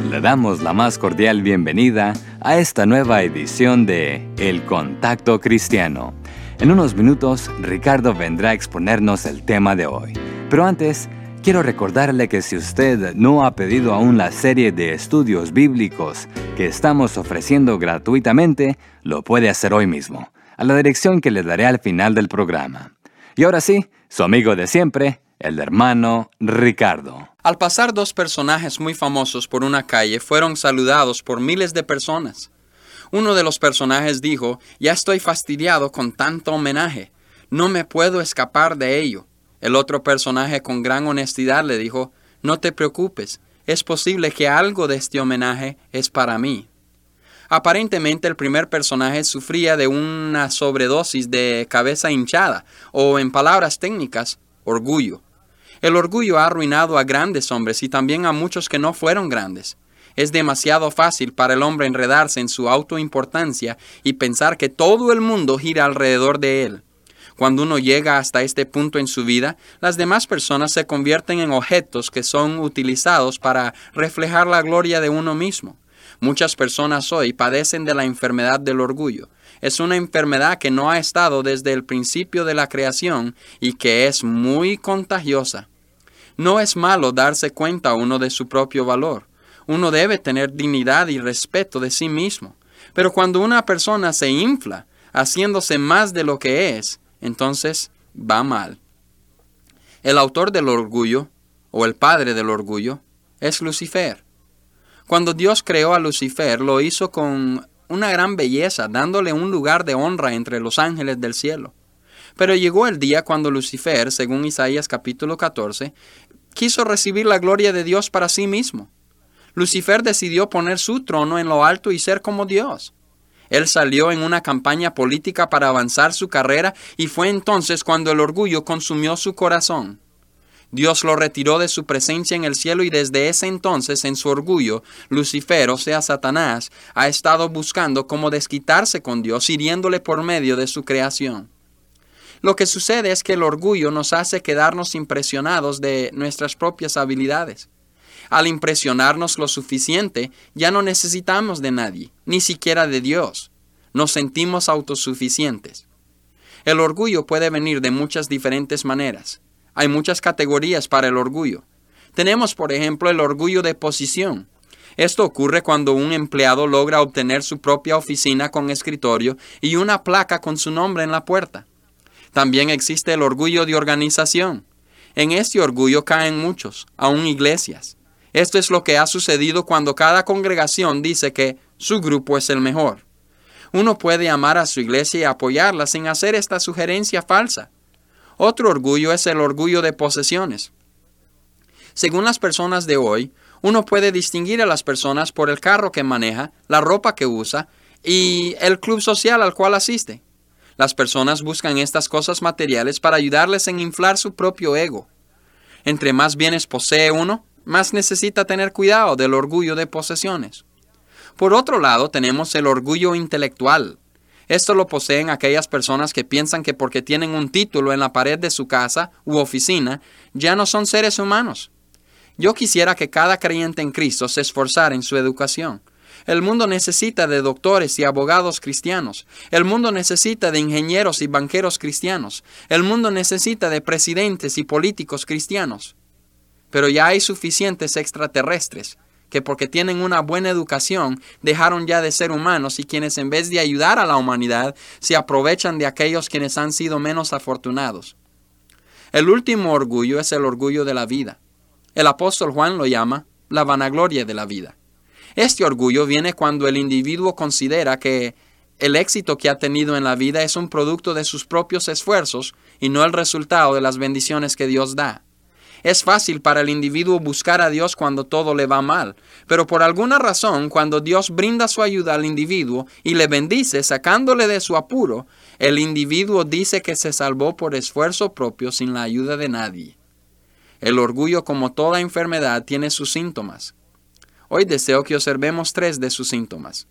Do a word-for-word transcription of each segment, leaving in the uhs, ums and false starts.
Le damos la más cordial bienvenida a esta nueva edición de El Contacto Cristiano. En unos minutos, Ricardo vendrá a exponernos el tema de hoy. Pero antes, quiero recordarle que si usted no ha pedido aún la serie de estudios bíblicos que estamos ofreciendo gratuitamente, lo puede hacer hoy mismo, a la dirección que le daré al final del programa. Y ahora sí, su amigo de siempre, el hermano Ricardo. Al pasar dos personajes muy famosos por una calle, fueron saludados por miles de personas. Uno de los personajes dijo: «Ya estoy fastidiado con tanto homenaje. No me puedo escapar de ello». El otro personaje con gran honestidad le dijo: «No te preocupes, es posible que algo de este homenaje es para mí». Aparentemente el primer personaje sufría de una sobredosis de cabeza hinchada, o en palabras técnicas, orgullo. El orgullo ha arruinado a grandes hombres y también a muchos que no fueron grandes. Es demasiado fácil para el hombre enredarse en su autoimportancia y pensar que todo el mundo gira alrededor de él. Cuando uno llega hasta este punto en su vida, las demás personas se convierten en objetos que son utilizados para reflejar la gloria de uno mismo. Muchas personas hoy padecen de la enfermedad del orgullo. Es una enfermedad que no ha estado desde el principio de la creación y que es muy contagiosa. No es malo darse cuenta uno de su propio valor. Uno debe tener dignidad y respeto de sí mismo. Pero cuando una persona se infla, haciéndose más de lo que es, entonces va mal. El autor del orgullo, o el padre del orgullo, es Lucifer. Cuando Dios creó a Lucifer, lo hizo con una gran belleza, dándole un lugar de honra entre los ángeles del cielo. Pero llegó el día cuando Lucifer, según Isaías capítulo catorce, quiso recibir la gloria de Dios para sí mismo. Lucifer decidió poner su trono en lo alto y ser como Dios. Él salió en una campaña política para avanzar su carrera y fue entonces cuando el orgullo consumió su corazón. Dios lo retiró de su presencia en el cielo y desde ese entonces, en su orgullo, Lucifer, o sea Satanás, ha estado buscando cómo desquitarse con Dios, hiriéndole por medio de su creación. Lo que sucede es que el orgullo nos hace quedarnos impresionados de nuestras propias habilidades. Al impresionarnos lo suficiente, ya no necesitamos de nadie, ni siquiera de Dios. Nos sentimos autosuficientes. El orgullo puede venir de muchas diferentes maneras. Hay muchas categorías para el orgullo. Tenemos, por ejemplo, el orgullo de posición. Esto ocurre cuando un empleado logra obtener su propia oficina con escritorio y una placa con su nombre en la puerta. También existe el orgullo de organización. En este orgullo caen muchos, aún iglesias. Esto es lo que ha sucedido cuando cada congregación dice que su grupo es el mejor. Uno puede amar a su iglesia y apoyarla sin hacer esta sugerencia falsa. Otro orgullo es el orgullo de posesiones. Según las personas de hoy, uno puede distinguir a las personas por el carro que maneja, la ropa que usa y el club social al cual asiste. Las personas buscan estas cosas materiales para ayudarles en inflar su propio ego. Entre más bienes posee uno, más necesita tener cuidado del orgullo de posesiones. Por otro lado, tenemos el orgullo intelectual. Esto lo poseen aquellas personas que piensan que porque tienen un título en la pared de su casa u oficina, ya no son seres humanos. Yo quisiera que cada creyente en Cristo se esforzara en su educación. El mundo necesita de doctores y abogados cristianos. El mundo necesita de ingenieros y banqueros cristianos. El mundo necesita de presidentes y políticos cristianos. Pero ya hay suficientes extraterrestres que porque tienen una buena educación dejaron ya de ser humanos y quienes en vez de ayudar a la humanidad se aprovechan de aquellos quienes han sido menos afortunados. El último orgullo es el orgullo de la vida. El apóstol Juan lo llama la vanagloria de la vida. Este orgullo viene cuando el individuo considera que el éxito que ha tenido en la vida es un producto de sus propios esfuerzos y no el resultado de las bendiciones que Dios da. Es fácil para el individuo buscar a Dios cuando todo le va mal, pero por alguna razón, cuando Dios brinda su ayuda al individuo y le bendice sacándole de su apuro, el individuo dice que se salvó por esfuerzo propio sin la ayuda de nadie. El orgullo, como toda enfermedad, tiene sus síntomas. Hoy deseo que observemos tres de sus síntomas.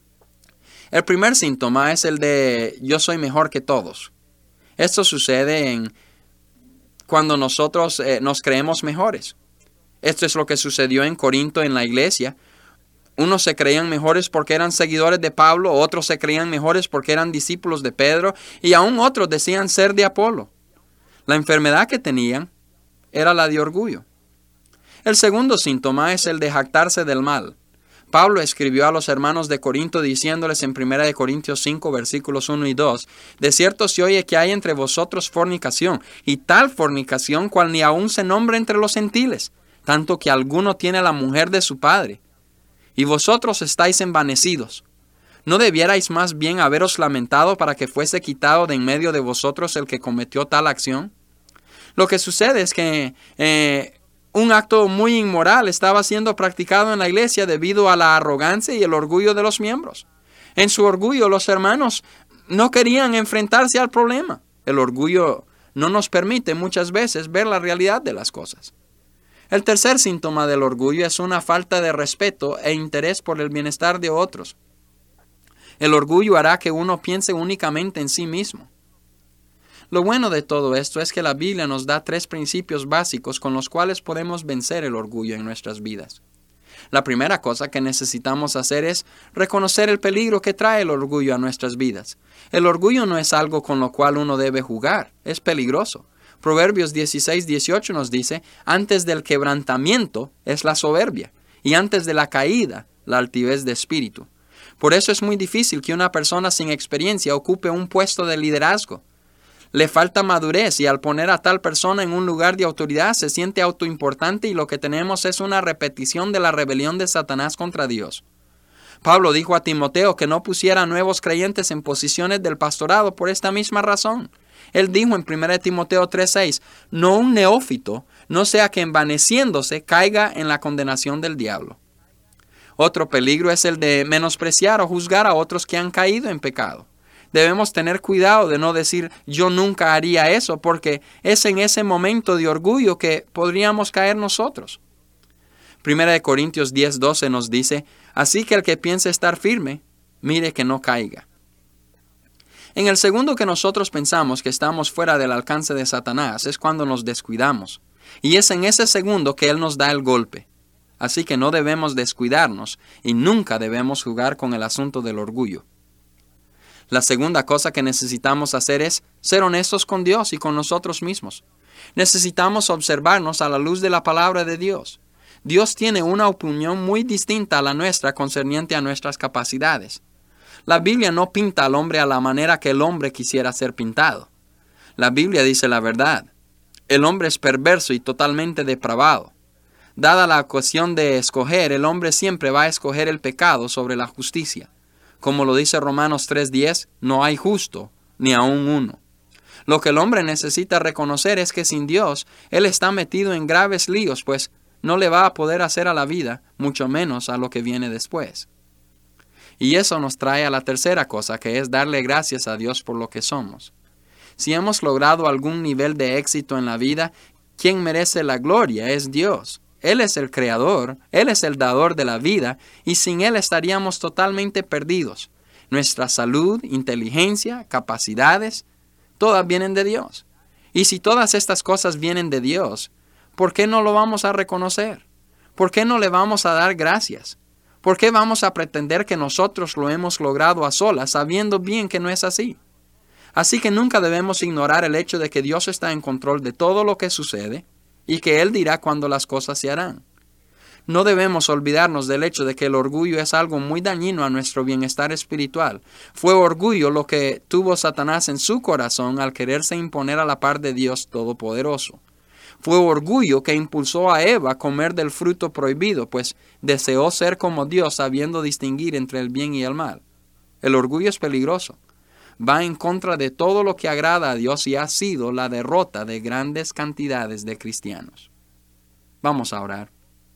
El primer síntoma es el de yo soy mejor que todos. Esto sucede en cuando nosotros eh, nos creemos mejores. Esto es lo que sucedió en Corinto en la iglesia. Unos se creían mejores porque eran seguidores de Pablo, otros se creían mejores porque eran discípulos de Pedro, y aún otros decían ser de Apolo. La enfermedad que tenían era la de orgullo. El segundo síntoma es el de jactarse del mal. Pablo escribió a los hermanos de Corinto diciéndoles en primera de Corintios cinco, versículos uno y dos, «De cierto se oye que hay entre vosotros fornicación, y tal fornicación cual ni aún se nombra entre los gentiles, tanto que alguno tiene la mujer de su padre. Y vosotros estáis envanecidos. ¿No debierais más bien haberos lamentado para que fuese quitado de en medio de vosotros el que cometió tal acción?» Lo que sucede es que eh, un acto muy inmoral estaba siendo practicado en la iglesia debido a la arrogancia y el orgullo de los miembros. En su orgullo, los hermanos no querían enfrentarse al problema. El orgullo no nos permite muchas veces ver la realidad de las cosas. El tercer síntoma del orgullo es una falta de respeto e interés por el bienestar de otros. El orgullo hará que uno piense únicamente en sí mismo. Lo bueno de todo esto es que la Biblia nos da tres principios básicos con los cuales podemos vencer el orgullo en nuestras vidas. La primera cosa que necesitamos hacer es reconocer el peligro que trae el orgullo a nuestras vidas. El orgullo no es algo con lo cual uno debe jugar, es peligroso. Proverbios dieciséis, dieciocho nos dice, «Antes del quebrantamiento es la soberbia, y antes de la caída, la altivez de espíritu». Por eso es muy difícil que una persona sin experiencia ocupe un puesto de liderazgo. Le falta madurez y al poner a tal persona en un lugar de autoridad se siente autoimportante y lo que tenemos es una repetición de la rebelión de Satanás contra Dios. Pablo dijo a Timoteo que no pusiera nuevos creyentes en posiciones del pastorado por esta misma razón. Él dijo en primera de Timoteo tres seis, «No un neófito, no sea que envaneciéndose caiga en la condenación del diablo». Otro peligro es el de menospreciar o juzgar a otros que han caído en pecado. Debemos tener cuidado de no decir «yo nunca haría eso», porque es en ese momento de orgullo que podríamos caer nosotros. Primera de Corintios diez doce nos dice, «Así que el que piense estar firme, mire que no caiga». En el segundo que nosotros pensamos que estamos fuera del alcance de Satanás es cuando nos descuidamos. Y es en ese segundo que Él nos da el golpe. Así que no debemos descuidarnos y nunca debemos jugar con el asunto del orgullo. La segunda cosa que necesitamos hacer es ser honestos con Dios y con nosotros mismos. Necesitamos observarnos a la luz de la palabra de Dios. Dios tiene una opinión muy distinta a la nuestra concerniente a nuestras capacidades. La Biblia no pinta al hombre a la manera que el hombre quisiera ser pintado. La Biblia dice la verdad. El hombre es perverso y totalmente depravado. Dada la ocasión de escoger, el hombre siempre va a escoger el pecado sobre la justicia. Como lo dice Romanos tres diez, no hay justo, ni aun uno. Lo que el hombre necesita reconocer es que sin Dios, él está metido en graves líos, pues no le va a poder hacer a la vida, mucho menos a lo que viene después. Y eso nos trae a la tercera cosa, que es darle gracias a Dios por lo que somos. Si hemos logrado algún nivel de éxito en la vida, quien merece la gloria es Dios. Él es el creador, Él es el dador de la vida, y sin Él estaríamos totalmente perdidos. Nuestra salud, inteligencia, capacidades, todas vienen de Dios. Y si todas estas cosas vienen de Dios, ¿por qué no lo vamos a reconocer? ¿Por qué no le vamos a dar gracias? ¿Por qué vamos a pretender que nosotros lo hemos logrado a solas, sabiendo bien que no es así? Así que nunca debemos ignorar el hecho de que Dios está en control de todo lo que sucede y que Él dirá cuándo las cosas se harán. No debemos olvidarnos del hecho de que el orgullo es algo muy dañino a nuestro bienestar espiritual. Fue orgullo lo que tuvo Satanás en su corazón al quererse imponer a la par de Dios Todopoderoso. Fue orgullo que impulsó a Eva a comer del fruto prohibido, pues deseó ser como Dios sabiendo distinguir entre el bien y el mal. El orgullo es peligroso. Va en contra de todo lo que agrada a Dios y ha sido la derrota de grandes cantidades de cristianos. Vamos a orar.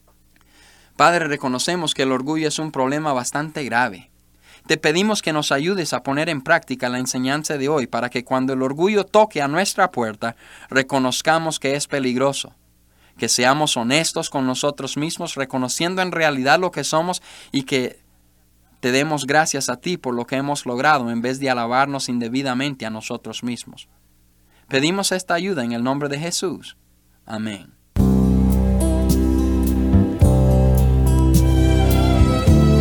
Padre, reconocemos que el orgullo es un problema bastante grave. Te pedimos que nos ayudes a poner en práctica la enseñanza de hoy para que cuando el orgullo toque a nuestra puerta, reconozcamos que es peligroso. Que seamos honestos con nosotros mismos, reconociendo en realidad lo que somos y que te demos gracias a ti por lo que hemos logrado en vez de alabarnos indebidamente a nosotros mismos. Pedimos esta ayuda en el nombre de Jesús. Amén.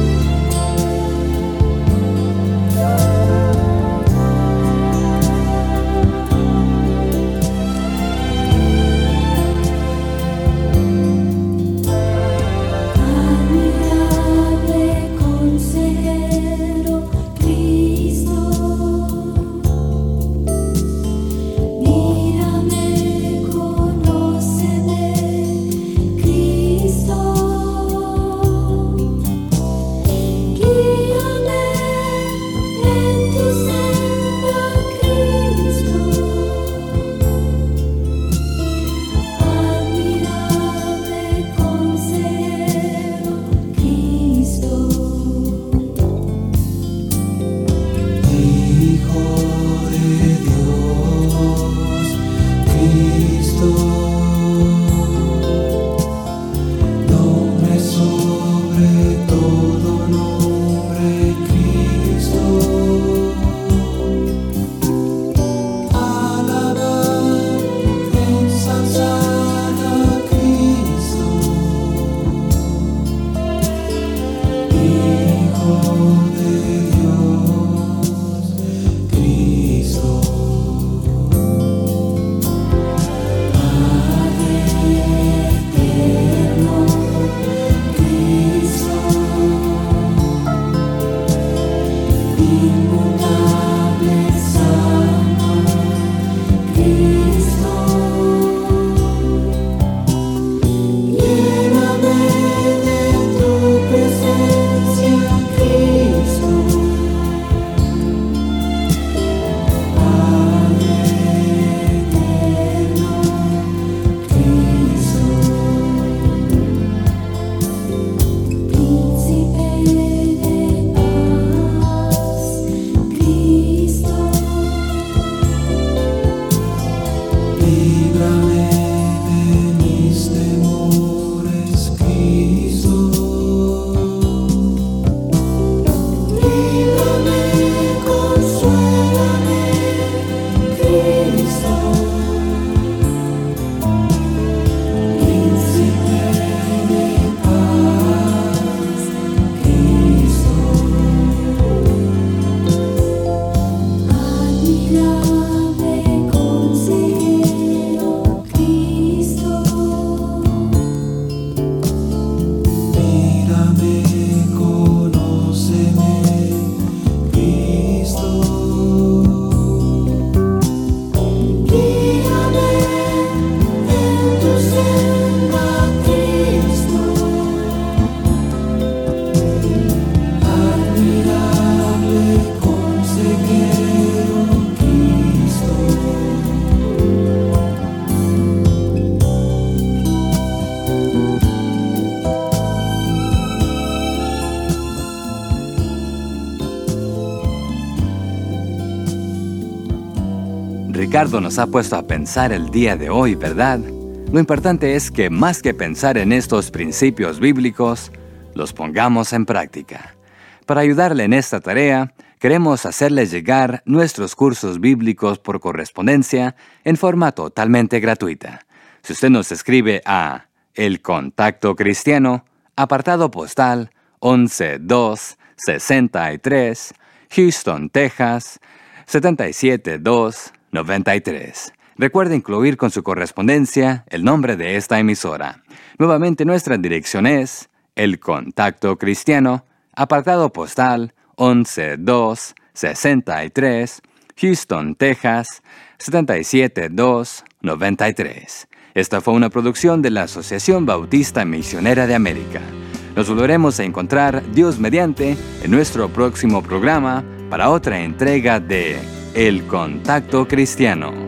Ricardo nos ha puesto a pensar el día de hoy, ¿verdad? Lo importante es que más que pensar en estos principios bíblicos, los pongamos en práctica. Para ayudarle en esta tarea, queremos hacerle llegar nuestros cursos bíblicos por correspondencia en forma totalmente gratuita. Si usted nos escribe a El Contacto Cristiano, apartado postal once dos sesenta y tres, Houston, Texas, setenta y siete dos noventa y tres. Recuerde incluir con su correspondencia el nombre de esta emisora. Nuevamente nuestra dirección es El Contacto Cristiano, apartado postal once dos sesenta y tres, Houston, Texas, setenta y siete dos noventa y tres. Esta fue una producción de la Asociación Bautista Misionera de América. Nos volveremos a encontrar, Dios mediante, en nuestro próximo programa para otra entrega de El Contacto Cristiano.